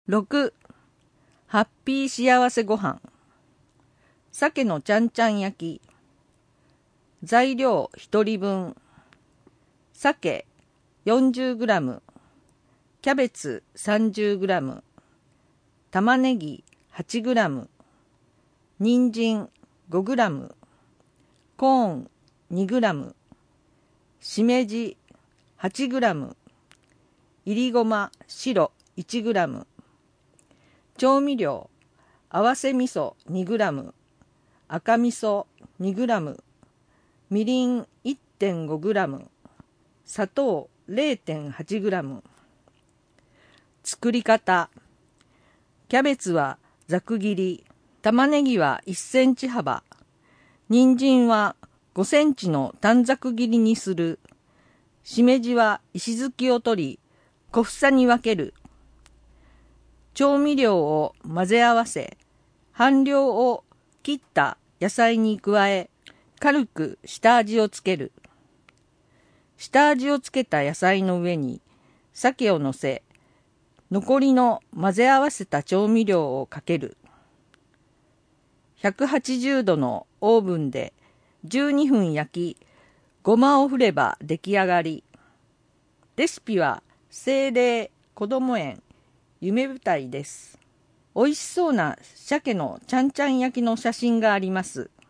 6. ハッピー幸せごはん。鮭のちゃんちゃん焼き。材料1人分。鮭 40g、キャベツ 30g、玉ねぎ 8g、人参 5g、コーン 2g、しめじ 8g、いりごま白 1g、調味料合わせ味噌 2g、赤味噌 2g、みりん 1.5g、砂糖 0.8g。作り方。キャベツはざく切り、玉ねぎは1センチ幅、人参は5センチの短冊切りにする。しめじは石突きを取り、小房に分ける。調味料を混ぜ合わせ、半量を切った野菜に加え、軽く下味をつける。下味をつけた野菜の上に鮭を乗せ、残りの混ぜ合わせた調味料をかける。180度のオーブンで12分焼き、ごまを振れば出来上がり。レシピは聖霊こども園夢舞台です。美味しそうな鮭のちゃんちゃん焼きの写真があります。